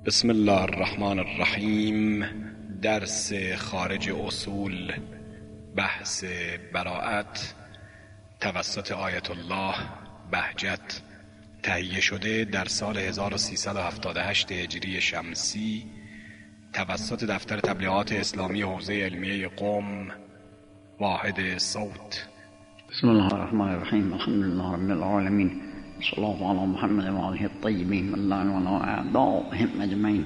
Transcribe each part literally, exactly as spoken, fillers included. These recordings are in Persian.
بسم الله الرحمن الرحیم. درس خارج اصول، بحث براءت توسط آیت الله بهجت، تهیه شده در سال هزار و سیصد و هفتاد و هشت هجری شمسی توسط دفتر تبلیغات اسلامی حوزه علمیه قم، واحد صوت. بسم الله الرحمن الرحیم. الحمد لله رب العالمین. صلی الله علی محمد و آله الطیبین واللعن علی اعدائهم اجمعین.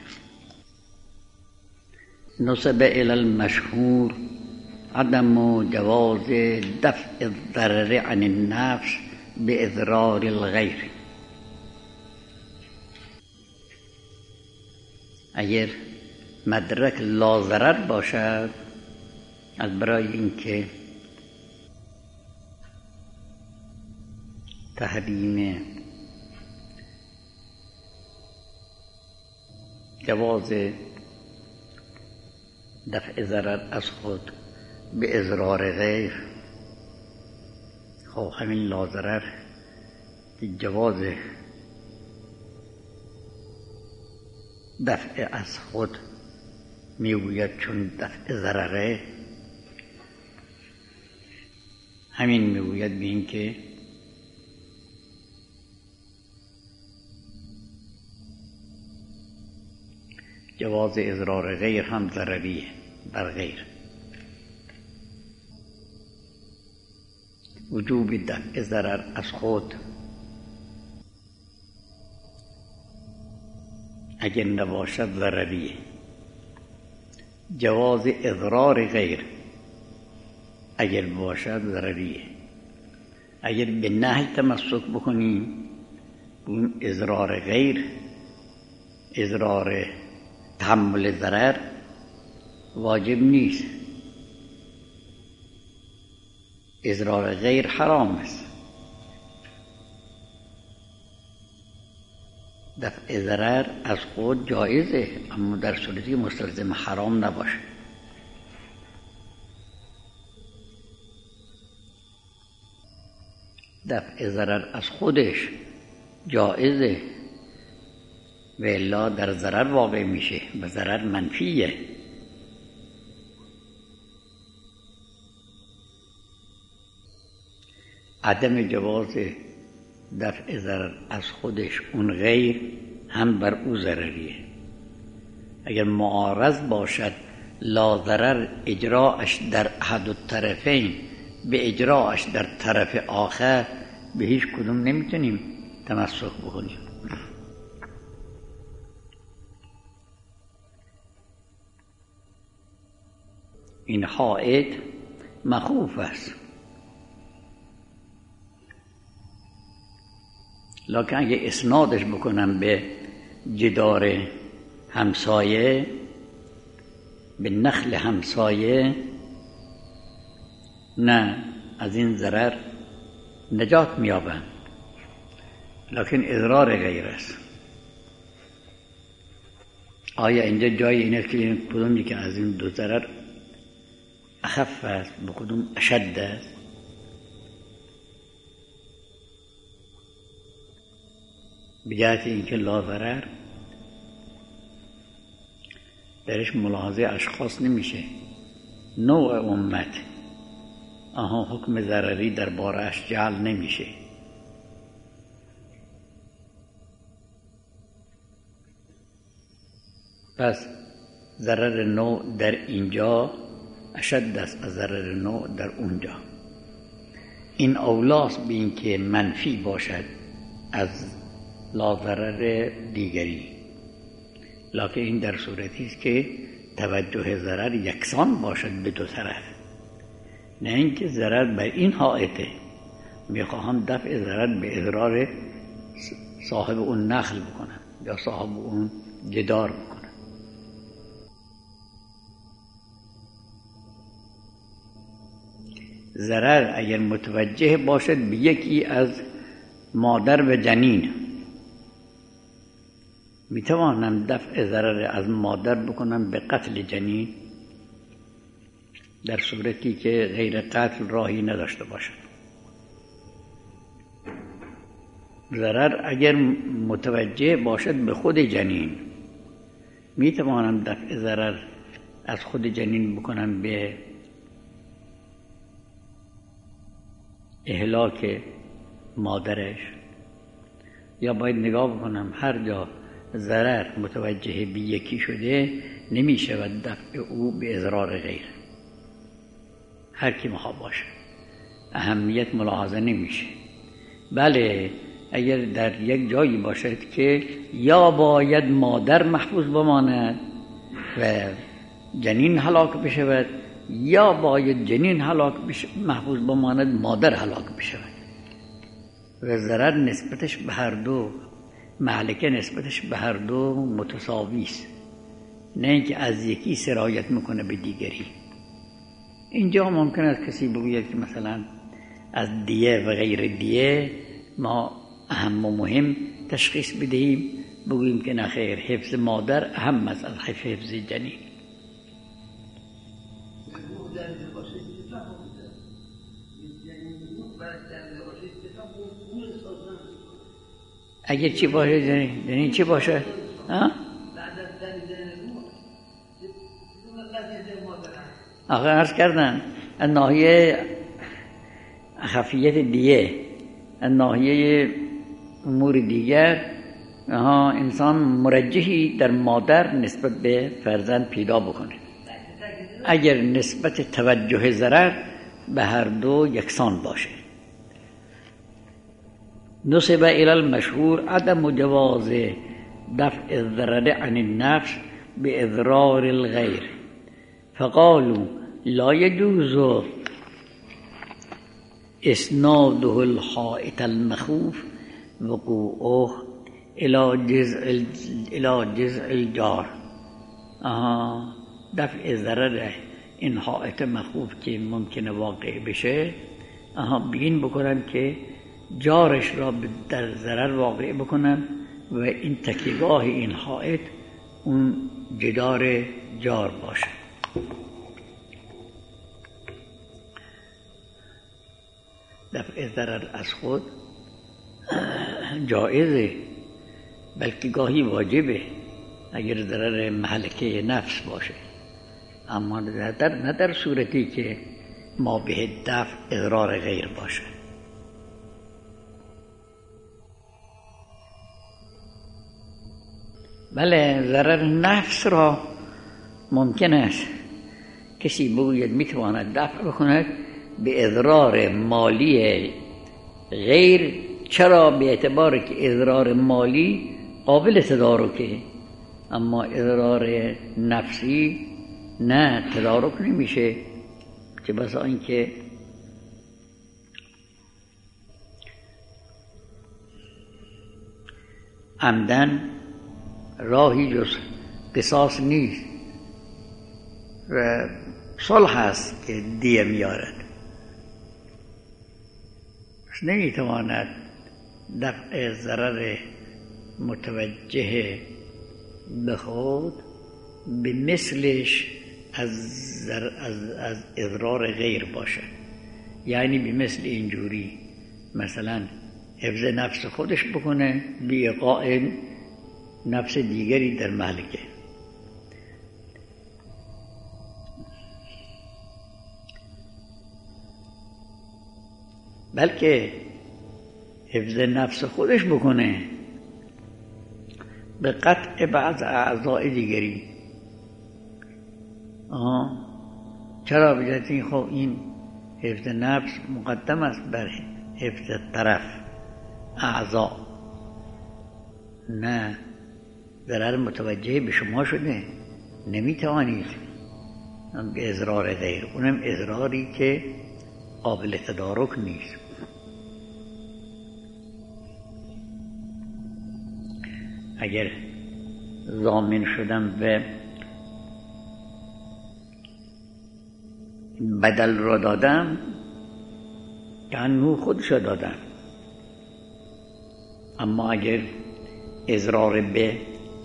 نسب الی المشهور عدم جواز دفع الضرر عن النفس باضرار الغیر. اگر مدرک لا ضرر باشد، از برای اینکه تحریم جواز دفع ضرر از خود به اضرار غیر، خب همین لا ضرر جواز دفع از خود میگوید چون دفع ضرره، همین میگوید به این که جواز اضرار غیر هم ضرریه بر غیر. وجوب دفع ضرر از خود اگر نباشد ضرریه. جواز اضرار غیر اگر باشد ضرریه. اگر به نهی تمسک بکنیم، اون اضرار غیر، اضرار تحمل ضرر واجب نیست، اضرار غیر حرام است. دفع ضرر از خود جایزه، اما در صورتی مستلزم حرام نباشه. دفع ضرر از خودش جایزه و الا در ضرر واقع میشه و ضرر منفیه. عدم جواز دفع ضرر از خودش اون غیر هم بر او ضرریه. اگر معارض باشد لا ضرر اجراعش در احد الطرفین به اجراعش در طرف آخر، به هیچ کدوم نمیتونیم تمسک بکنیم. این حائط مخوف است، لکن اگه اسنادش بکنم به جدار همسایه، به نخل همسایه، نه، از این ضرر نجات میابند، لکن اضرار غیر است. آیا اینجا جای اینه که کدوم یکی از این دو ضرر اخف است به کدوم اشد است؟ بجهت اینکه لا ضرر درش ملاحظه اشخاص نمیشه، نوع امت، آها حکم ضرری در بارش جعل نمیشه. پس ضرر نوع در اینجا اشد است از ضرر نوع در اونجا. این اولاست به این که منفی باشد از لا ضرر دیگری، لکن این در صورتی است که توجه ضرر یکسان باشد به دو طرف، نه اینکه ضرر بر این حائطه میخواهم دفع ضرر به اضرار صاحب اون نخل بکنم یا صاحب اون جدار بکنم. ضرر اگر متوجه باشد به یکی از مادر و جنین، میتوانم دفع ضرر از مادر بکنم به قتل جنین، در صورتی که غیر قتل راهی نداشته باشد. ضرر اگر متوجه باشد به خود جنین، می توانم دفع ضرر از خود جنین بکنم به اهلاک مادرش، یا باید نگاه بکنم هر جا ضرر متوجه به یکی شده نمی شود دفع او به اضرار غیر. هر کی میخواد باشه اهمیت ملاحظه نمیشه. بله اگر در یک جایی باشد که یا باید مادر محفوظ بماند و جنین هلاک بشود، یا باید جنین هلاک محفوظ بماند مادر هلاک بشود و ضرر نسبتش به هر دو، مهلکه نسبتش به هر دو متساوی است، نه اینکه از یکی سرایت میکنه به دیگری. اینجا ممکن است کسی بگوید که مثلا از دیه و غیر دیه ما اهم و مهم تشخیص بدهیم، بگوییم که نخیر، حفظ مادر اهم است از حفظ جنین. اگر چی باشه جنین؟ جنین چی باشه؟ ها؟ آخه عرض کردن از ناحیه خفیت دیه، از ناحیه امور دیگر ها انسان مرجحی در مادر نسبت به فرزند پیدا بکنه. اگر نسبت توجه ضرر به هر دو یکسان باشه. نسب الى المشهور عدم جواز دفع الضرر عن النفس باضرار الغير، فقالوا لا يجوز اسناده الحائط المخوف وقوعه الى جزء الى جزء الجار. آها دفع ضرر این حائط مخوف که ممکنه واقع بشه، آها بین بکنن که جارش را در ضرر واقع بکنن و این تکیگاه این حائط اون جدار جار باشه. دفع ضرر از خود جایزه، بلکه گاهی واجبه اگر ضرر مهلکه نفس باشه، اما در نه در صورتی که ما به دفع اضرار غیر باشه. بله ضرر نفس را ممکن است کسی بگوید میتواند دفع بکند به اضرار مالی غیر. چرا؟ به اعتبار که اضرار مالی قابل تدارکه، اما اضرار نفسی نه، تدارک نمیشه. که بسا اینکه عمدن راهی جز قصاص نیست و صلح است که دیه میارد، نمیتواند دفع ضرر متوجه به خود به مثلش از, از, از اضرار غیر باشه. یعنی به مثل اینجوری مثلا حفظ نفس خودش بکنه بی ایقاع نفس دیگری در مهلکه. بلکه حفظ نفس خودش بکنه به قطع بعض اعضاء دیگری. آه. چرا؟ بجد این خب این حفظ نفس مقدم است بر حفظ طرف اعضا. نه، ضرر متوجه به شما شده، نمیتوانید به اضرار غیر، اونم اضراری که قابل تدارک نیست. اگر ضامن شدم و بدل را دادم یعنی خودش را دادم، اما اگر اضرار به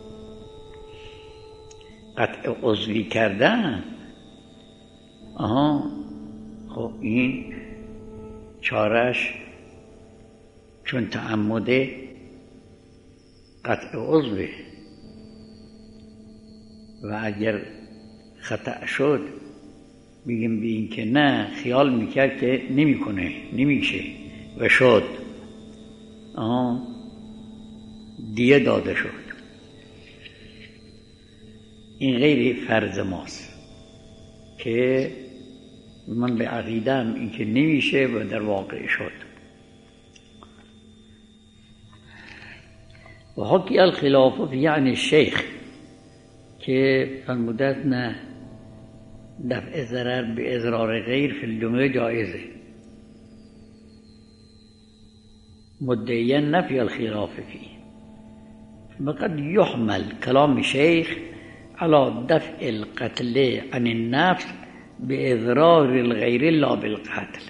قطع عضوی کردن، آها خب این چارش چون تعمد قطع عضوه، و اگر خطا شد بگیم به این که نه خیال میکرد که نمیکنه نمیشه و شد، آه دیه داده شد. این غیر فرض ماست که من به عقیدم این که نمیشه و در واقع شد. و حکی الخلاف فی عن الشیخ که فرمودند نه دفع ضرر به اضرار غیر فی الجمله جایزه، مدعیا نفی الخلاف فيه. وقد يحمل كلام الشيخ على دفع القتل عن النفس بإضرار الغير لا بالقتل.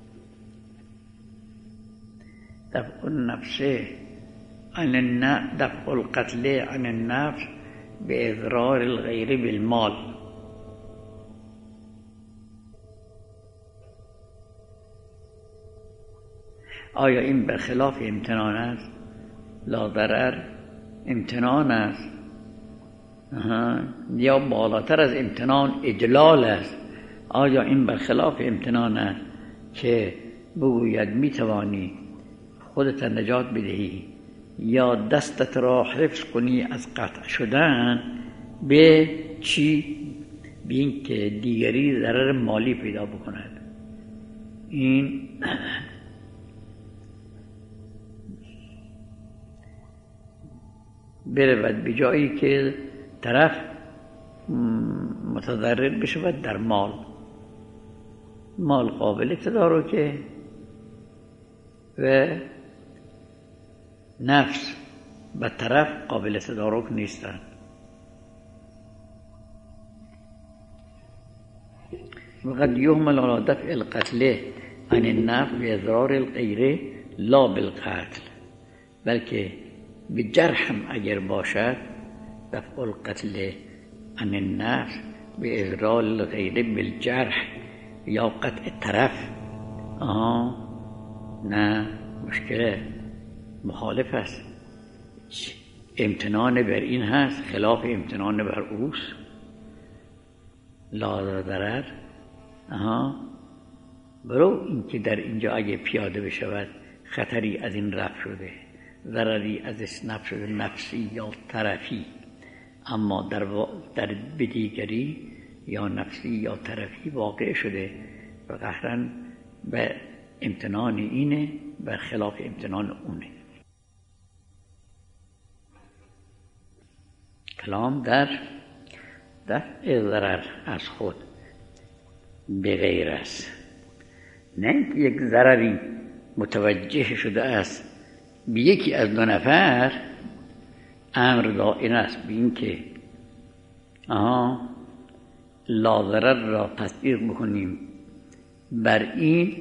دفع النفس عن النفس دفع القتل عن النفس بإضرار الغير بالمال. آیا این برخلاف امتنان است؟ لا ضرر امتنان است یا بالاتر از امتنان اجلال است؟ آیا این برخلاف امتنان است که بگوید میتوانی خودت نجات بدهی یا دستت را حفظ کنی از قطع شدن به چی؟ به این که دیگری ضرر مالی پیدا بکند. این برود به جایی که طرف متضرر بشود در مال، مال قابل تدارکه و نفس به طرف قابل تدارک نیستند. وقد يهمل على دفع القتل عن النفس بإضرار الغير لا بالقتل، بلکه به جرح هم اگر باشد دفع القتل عن النفس به اضرار الغیر بالجرح یا قطع طرف آها نه مشکل مخالف است. امتنان بر این هست خلاف امتنان بر اوست. لا ضرر آها برو این که در اینجا اگه پیاده بشود خطری از این رفع شده، ضرری از اسنف شده نفسی یا طرفی، اما در, و... در بدیگری یا نفسی یا طرفی واقع شده و قهرن به امتنان اینه و خلاف امتنان اونه. کلام در دفع ضرر از خود به غیر است، نه اینکه یک ضرری متوجه شده است به یکی از دو نفر، امر دائم است به این که آها لا ضرر را تطبیق بکنیم بر این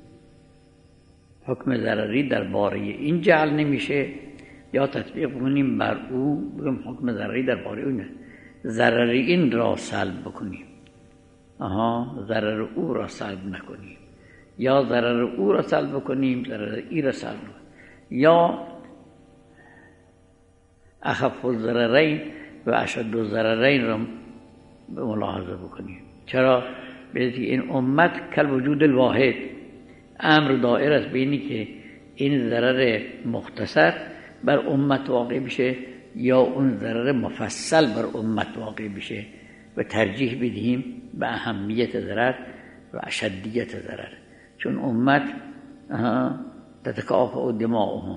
حکم ضرری درباره این جعل نمیشه، یا تطبیق بکنیم بر او بگیم حکم ضرری درباره اون ضرری این را سلب بکنیم، آها ضرر او را سلب نکنیم، یا ضرر او را سلب بکنیم ضرر ای را سلب نکنیم، یا اخف الضررین و اشد الضررین را ملاحظه بکنیم. چرا؟ بذاری این امت کل وجود الواحد، امر دائر است بینی که این ضرر مختصر بر امت واقع بشه یا اون ضرر مفصل بر امت واقع بشه و ترجیح بدهیم به اهمیت ضرر و اشدیت ضرر، چون امت تتکافئ دماؤهم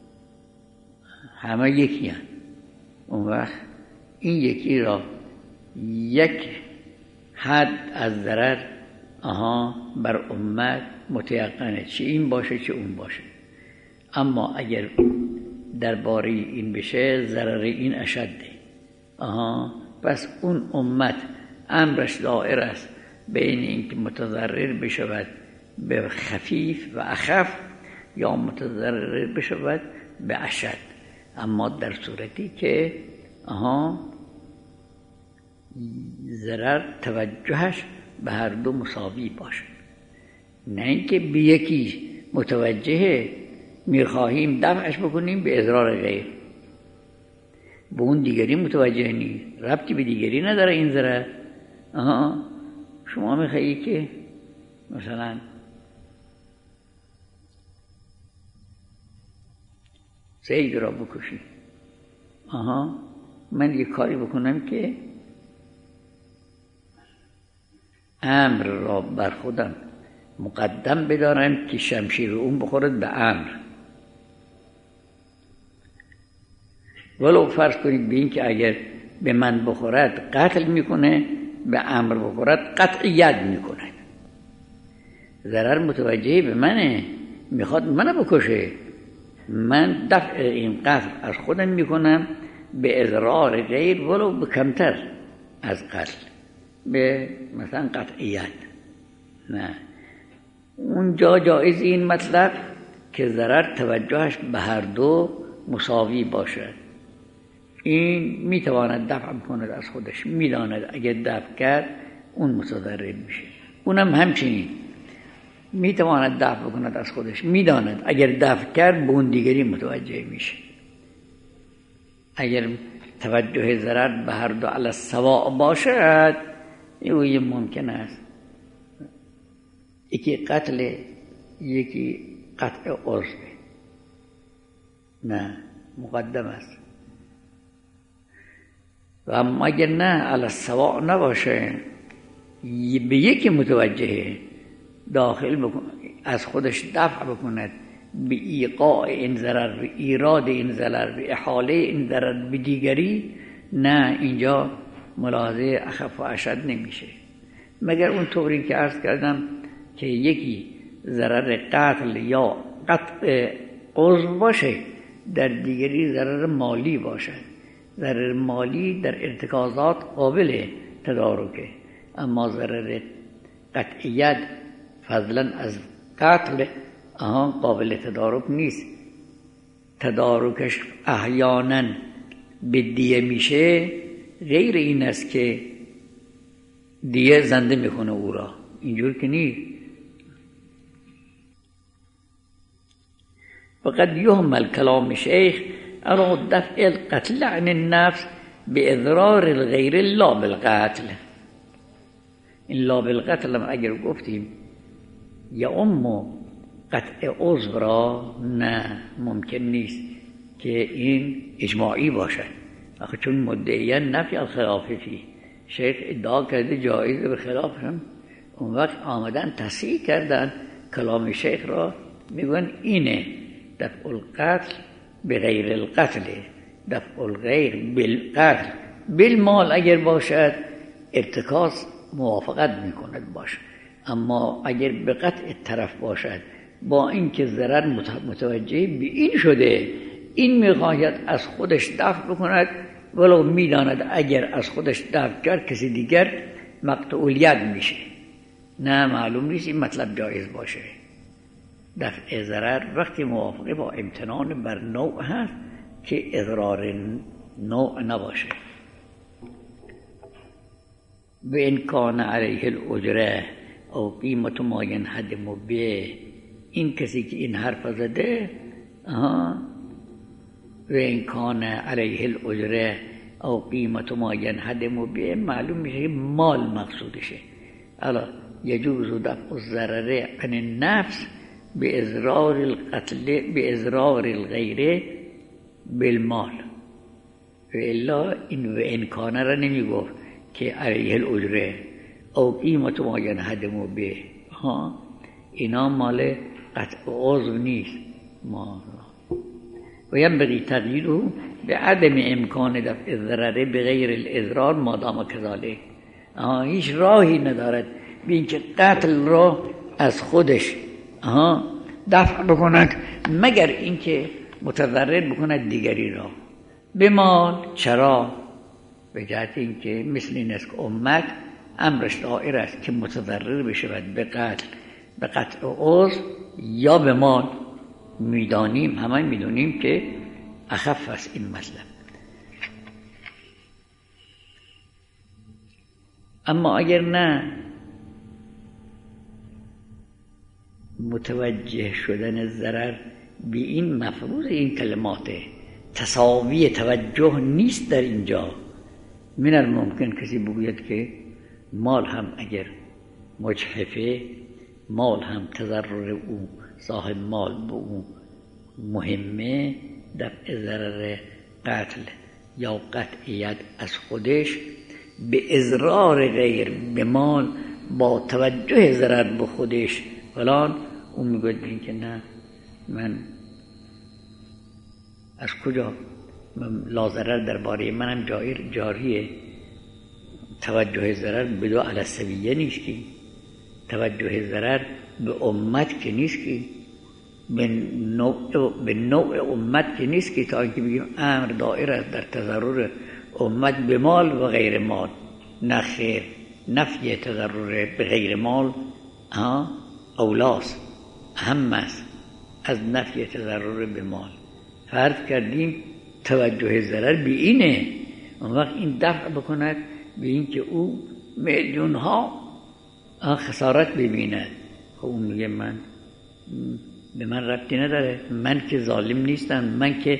همه یکی هست. اون وقت این یکی را یک حد از ضرر آها بر امت متیقنه، چه این باشه چه اون باشه. اما اگر درباره این بشه ضرر این اشده، آها پس اون امت امرش دائر است بین اینکه متضرر بشود به خفیف و اخف یا متضرر بشود به اشد، اما در صورتی که آها ضرر توجهش به هر دو مساوی باشد، نه اینکه به یکی متوجه میخواهیم دفعش بکنیم به اضرار غیر، به اون دیگری متوجه نیست، ربطی به دیگری نداره این ضرر. آها شما میخوایی که مثلا زید را بکشی، آها من یه کاری بکنم که امر را بر خودم مقدم بدارم که شمشیر اون بخورد به امر، ولو فرض کنید به این که اگر به من بخورد قتل میکنه، به امر بخورد قطعیت میکنه، ضرر متوجه به منه، میخواد منو بکشه، من دفع این قتل از خودم میکنم به اضرار غیر ولو به کمتر از قتل، به مثلا قطعیت. نه اونجا جایز این مطلب که ضرر توجهش به هر دو مساوی باشد. این میتواند دفع بکند از خودش، میداند اگر دفع کرد اون متضرر میشه، اونم همچنین میتواند دفع بکند از خودش، میداند اگر دفع کرد به اون دیگری متوجه میشه. اگر توجه ضرر به هر دو علی السواء باشد این ممکن است یکی قتل یکی قطع عضو، نه مقدم است. و اما اگر نه علی السواء نباشه، به یکی متوجه داخل بکن، از خودش دفع بکند به ایقاع این ضرر، به ایراد این ضرر، به احاله این ضرر به دیگری، نه اینجا ملاحظه اخف و اشد نمیشه، مگر اون طوری که عرض کردم که یکی ضرر قتل یا قطع عضو باشه، در دیگری ضرر مالی باشد. ضرر مالی در ارتکازات قابل تدارکه، اما ضرر قطعیت فضلا از قتل آن قابل تدارک نیست. تدارکش احیانا به دیه میشه، غیر این است که دیه زنده میکنه او را، اینجور که نیست. فقد یهمل کلام شیخ ارا دفع القتل عن النفس باضرار الغیر لا بالقتل. این لا بالقتل هم اگر گفتیم یا ام قطع عضو را، نه ممکن نیست که این اجماعی باشد، آخه چون مدعیان نفی الخلاف فی، شیخ ادعا کرده جایزه به خلاف هم، اون وقت آمدن تصحیح کردن کلام شیخ را، میگن اینه دفع القتل به غیر القتل، دفع الغیر بالقتل بالمال اگر باشد ارتکاز موافقت میکند باشه، اما اگر به قطع طرف باشد با اینکه ضرر متوجه به این شده، این میخواهد از خودش دفع بکند ولو میداند اگر از خودش دفع کرد کسی دیگر مقطوع الید میشه، نه معلوم نیست این مطلب جایز باشه. دفع ضرر وقتی موافقه با امتنان بر نوع هست که اضرار نوع نباشه. و ان کان علیه الاجره او قیمت ما ینهدم به، این کسی که این حرف زده، آها و ان کان علیه الاجره او قیمت ما ینهدم به، معلوم میشه مال مقصودشه. الا یجوز دفع الضرر عن النفس باضرار القتل باضرار الغیر بالمال، و الا این و ان کان را نمیگفت که علیه الاجره او قیمت ما ینهدم به، ها اینا مال قطع عضو نیست. ما و ینبغی تغییره به عدم امکان دفع الضرر بغیر الاضرار مادام کذالک، هیچ راهی ندارد به اینکه قتل را از خودش دفع بکند مگر اینکه متضرر بکند دیگری را به مال. چرا؟ به جهت اینکه مثل این است که امت امرش دائر است که متضرر بشود به قتل، به قطع عضو یا به مال. میدانیم، همه میدونیم که اخف است این مطلب. اما اگر نه، متوجه شدن ضرر به این مفروض این کلماته، تساوی توجه نیست در اینجا. من الممکن کسی بگوید که مال هم اگر مجحفه، مال هم تضرر او صاحب مال به او مهمه، دفع ضرر قتل یا قطعیت از خودش به اضرار غیر به مال با توجه ضرر به خودش فلان، اون میگوید بین که نه، من از کجا لا ضرر درباره منم جایر جاریه. توجه ضرر به دو علی السویه نیست که، توجه ضرر به امت که نیست که، به نوع, به نوع امت که نیست که تا اینکه بگیم امر دائر است در تضرر امت به مال و غیر مال. نه خیر، نفی تضرر به غیر مال ها اولاست، اهم است از نفی تضرر به مال. فرض کردیم توجه ضرر به اینه، اون وقت این دفع بکند به این که او میلیون ها خسارت ببیند. خب اون میگه من به من ربطی نداره، من که ظالم نیستم، من که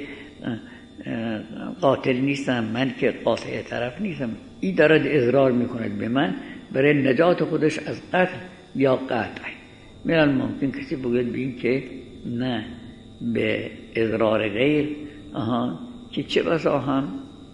قاتل نیستم، من که قاطع طرف نیستم. این دارد اضرار میکند به من برای نجات خودش از قتل یا قطع. من الممکن کسی بگوید بین که نه، به اضرار غیر آها که چه بسا هم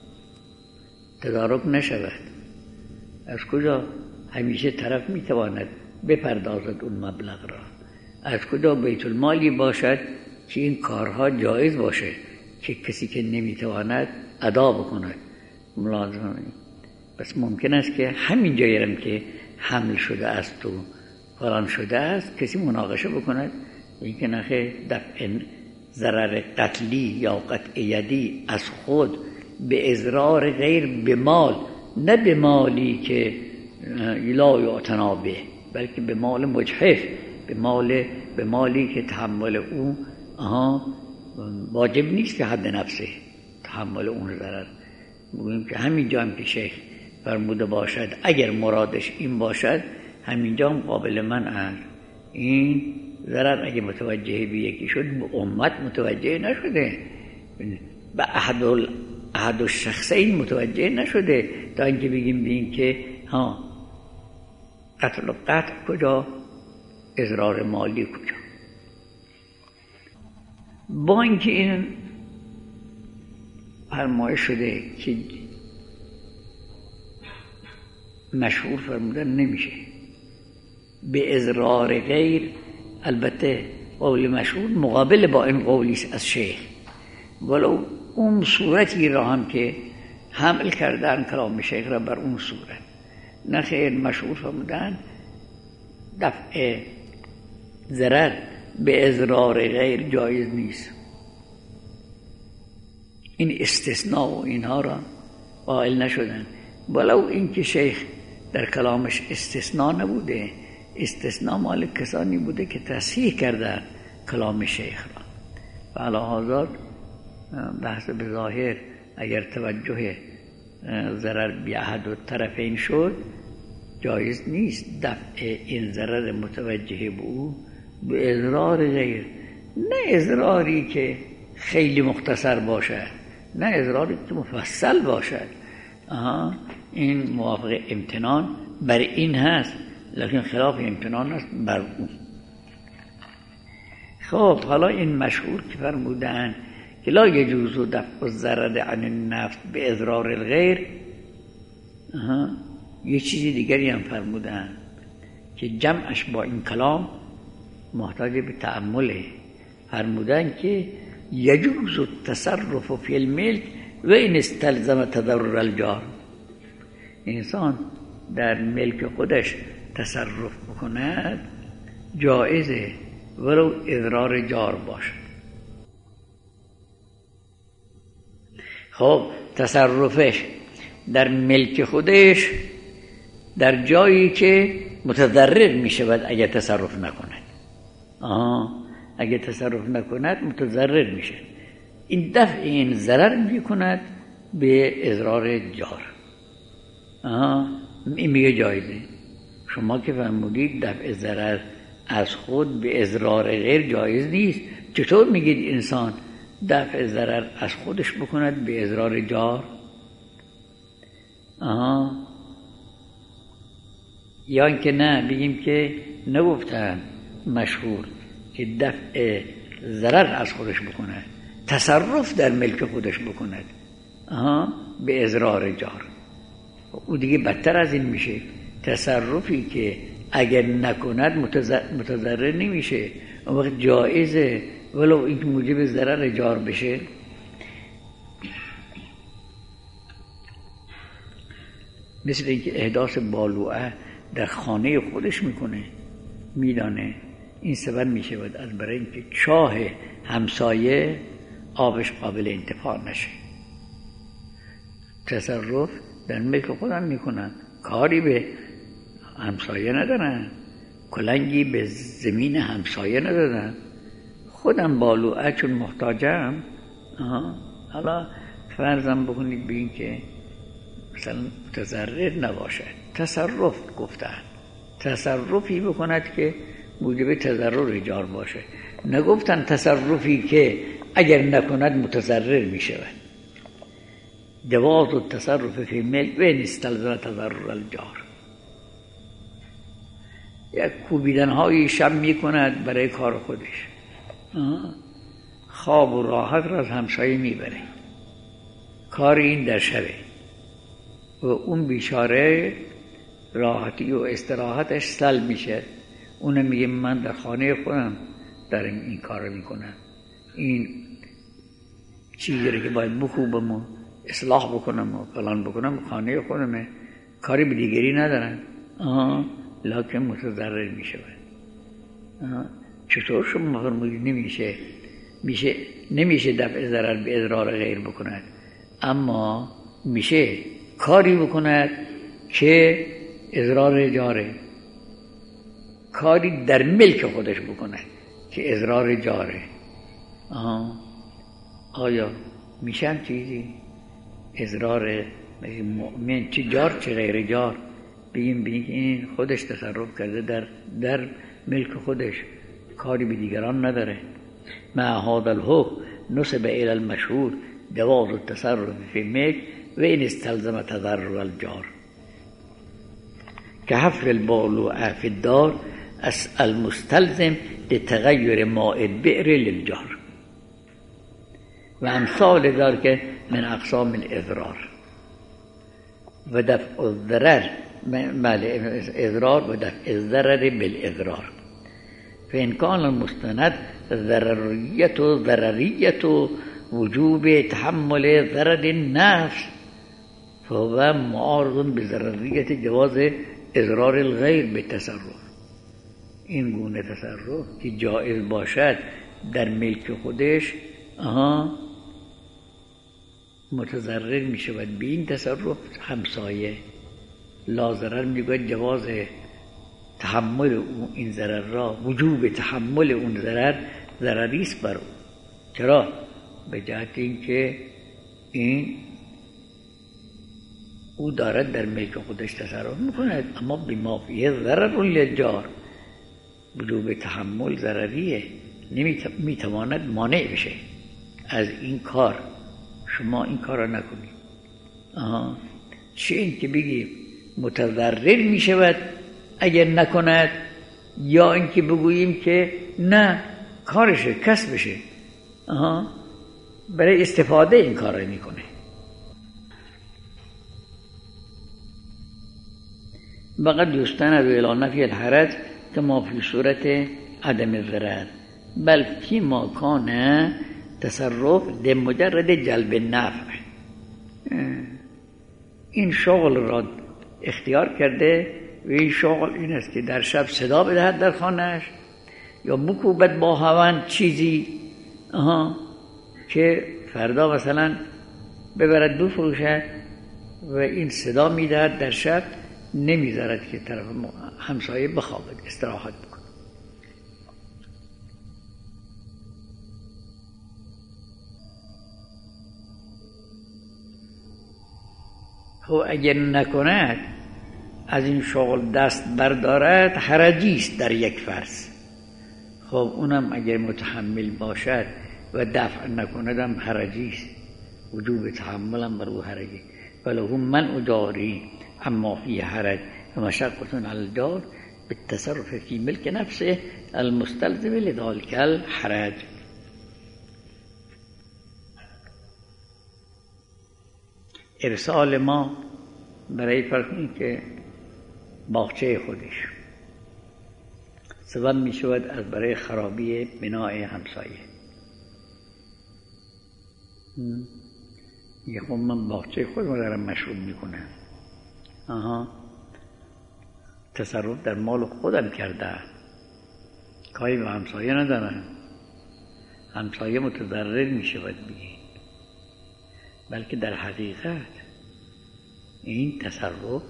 تدارک نشود. از کجا همیشه طرف میتواند بپردازد اون مبلغ را؟ از کجا بیت المالی باشد که این کارها جایز باشه که کسی که نمیتواند ادا بکند؟ ملازمه. بس ممکن است که همین جایرم که حمل شده است و فلان شده است کسی مناقشه بکند این که نخه دفع ضرر قتلی یا قطع یدی از خود به اضرار غیر به مال، نه به مالی که لا یعتنا به، بلکه به مال مجحف، به مال به مالی که تحمل او آها واجب نیست که حد نفسه تحمل اون ضرر. بگوییم که همینجا هم که شیخ فرموده باشد اگر مرادش این باشد همینجا هم قابل منع. این ضرر اگه متوجه به یکی شد به امت متوجه نشده، به احد احد الشخصین متوجه نشده تا اینکه بگیم بین که ها قتل و قطع کجا، اضرار مالی کجا. با اینکه این فرمایش شده که مشهور فرمودن نمیشه به اضرار غیر، البته قول مشهور مقابل با این قولیست از شیخ، ولو اون صورتی را هم که حمل کردن کلام شیخ را بر اون صورت، نه خیر مشهور فرمودن دفع ضرر به اضرار غیر جایز نیست. این استثناء و اینها را قائل نشدن، ولو اینکه شیخ در کلامش استثناء نبوده، استثناء مال کسانی بوده که تصحیح کردن کلام شیخ را. و علی هذا بحث به ظاهر اگر توجه ضرر بی احد و طرفین شد جایز نیست دفع این ضرر متوجه به او به اضرار غیر، نه اضراری که خیلی مختصر باشد، نه اضراری که مفصل باشد. آها این موافق امتنان بر این هست، لیکن خلاف امتنان است بر اون. خب حالا این مشهور که فرمودن که لا یجوز دفع الضرر عن النفس به اضرار الغیر، آها یه چیزی دیگری هم فرمودن که جمعش با این کلام محتاج به تأمله. فرمودن که یجوز التصرف فی الملک و این استلزم تضرر الجار، انسان در ملک خودش تصرف بکند جایزه ولو اضرار جار باشد. خب تصرفش در ملک خودش در جایی که متضرر می شود اگر تصرف نکند، آها اگر تصرف نکند متضرر میشه، این دفع این ضرر می کند به اضرار جار. آها این میگه جایزه. شما که فرمودید دفع ضرر از خود به اضرار غیر جایز نیست، چطور میگید انسان دفع ضرر از خودش بکند به اضرار جار. آها. یا اینکه نه بگیم که نگفتن مشهور که دفع ضرر از خودش بکند، تصرف در ملک خودش بکند آها به اضرار جار. او دیگه بدتر از این میشه. تصرفی که اگر نکند متضرر نمیشه، اون وقت جایزه ولو این موجب ضرر جار بشه. مثل اینکه احداث بالوعه در خانه خودش میکنه، میدانه این سبب میشه بود از برای اینکه چاه همسایه آبش قابل انتفاع نشه. تصرف در ملک خودم میکنن، کاری به همسایه ندارن، کلنگی به زمین همسایه ندادن. خودم بالوعه چون محتاجم، حالا فرضم بکنید به این که مثلا متضرر نباشد، تصرف گفتن، تصرفی بکند که موجب تضرر جار باشه. نگفتن تصرفی که اگر نکند متضرر می شود. جواز التصرف فی ملک و ان استلزم تضرر الجار. یک کوبیدن های شب می کند برای کار خودش، خواب و راحت را از همسایه می بره، کار این در شبه و اون بیچاره راحتی و استراحتش سلب میشه. اونم میگه من در خانه خودم دارم این کار رو میکنم، این چیزی رو که باید بکوبم و اصلاح بکنم و فلان بکنم خانه خودمه، کاری به دیگری ندارم. آها لکن متضرر میشه. چطور شما فرمودید نمیشه میشه نمیشه دفع ضرر به اضرار غیر بکند، اما میشه کاری بکند که اضرار جاره، کاری در ملک خودش بکند که اضرار جاره. آها. آیا میشه هم چیزی اضرار مؤمن چه جار چه غیر جار بگیم بگیم این خودش تصرف کرده در در ملک خودش، کاری به دیگران نداره. مع هذا الحکم نسب الى المشهور جواز التصرف فی ملک و این استلزم تضرر الجار که حفر البالوعه فی الدار المستلزم لتغیر ماء البئر للجار و امثال ذلك من اقسام الاضرار و دفع الضرر اضرار و دفع الضرر بالاضرار. فإن كان المستند ضررية ضررية وجوب تحمل ضرر النفس فهو معارض بضررية جواز اضرار الغیر به تصرف. این گونه تصرف که جایز باشد در ملک خودش آها متضرر می شود به این تصرف همسایه. لا ضرر می گوید جواز تحمل این ضرر را، وجوب تحمل اون ضرر ضرری است بر او. چرا؟ به جهت اینکه این او دارد در ملک خودش تصرف میکند، اما بما فیه ضرر للجار، وجوب تحمل ضرریه، نمیتواند مانع بشه از این کار. شما این کار را نکنید. آها. چه این که بگیم متضرر میشود اگر نکند، یا اینکه بگوییم که نه کارشه کسبشه، آها برای استفاده این کار را میکنه. وقد يستند الى نفی الحرج كما في صورت عدم الضرر بل فيما كان تصرف لمجرد جلب النفع. این شغل را اختیار کرده و این شغل این است که در شب صدا بدهد در خانهش یا بکوبد با هون چیزی آها که فردا مثلا ببرد بفروشد و این صدا میدهد در شب، نمیذارد که طرف همسایه بخوابد، استراحت بکنه. خب اگر نکند از این شغل دست بردارد حرجی است در یک فرض. خب اونم اگر متحمل باشد و دفع نکندم حرجی است، وجوب تحملم بر او حرجی. وله من اجاری اما فی حرج و مشقة علی الجار بالتصرف فی ملک نفسه المستلزم لذلك الحرج. ارسال ما برای فرض که باغچه خودش سبب می شود از برای خرابی بنای همسایه. یه خب من باغچه خودم دارم مشغول میکنم، آها تصرف در مال خودم کرده، کاری به همسایه ندارم، همسایه متضرر می شود بگید، بلکه در حقیقت این تصرف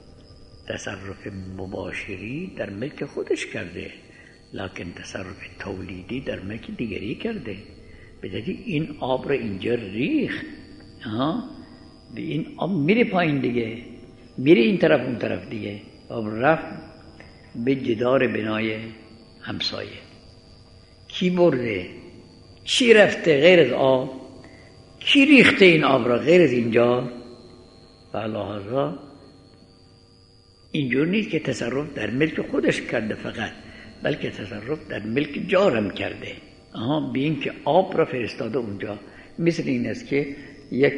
تصرف مباشری در ملک خودش کرده، لکن تصرف تولیدی در ملک دیگری کرده. بدهی این آب را اینجا ریخت، به این آب میره پایین دیگه، میره این طرف اون طرف دیگه، آب رفت به جدار بنای همسایه. کی برده؟ چی رفته غیر از آب؟ کی ریخته این آب را غیر از اینجا؟ و لحاظا اینجور نیست که تصرف در ملک خودش کرده فقط، بلکه تصرف در ملک جارم کرده. آها، به این که آب را فرستاده اونجا. مثل این است که یک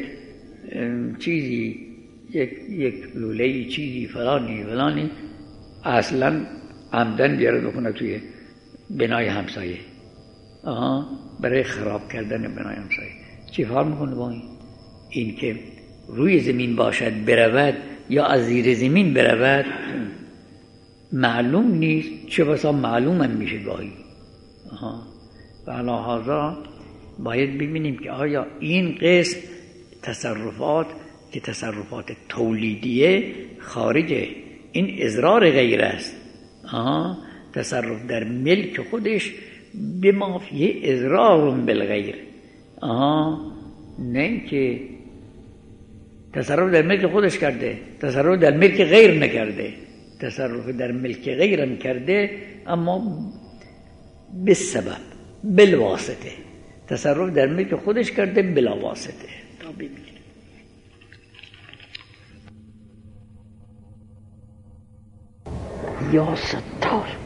چیزی یک یک لوله چیزی فلانی فلانی اصلا عمدن بیاره بکنه توی بنای همسایه، آها برای خراب کردن بنای همسایه. چی کار میکنه با این؟ این که روی زمین باشد برود یا از زیر زمین برود معلوم نیست، چه بسا معلوم هم میشه گاهی. و لحاظا باید ببینیم که آیا این قسم تصرفات که تصرفات تولیدیه خارجه، این اضرار غیر است. آها تصرف در ملک خودش به مافیه اضرار بالغیر. آها نه که تصرف در ملک خودش کرده، تصرف در ملک غیر نکرده. تصرف در ملک غیرم کرده اما به سبب بالواسطه، تصرف در ملک خودش کرده بلا واسطه. تا ببینید یا ستار.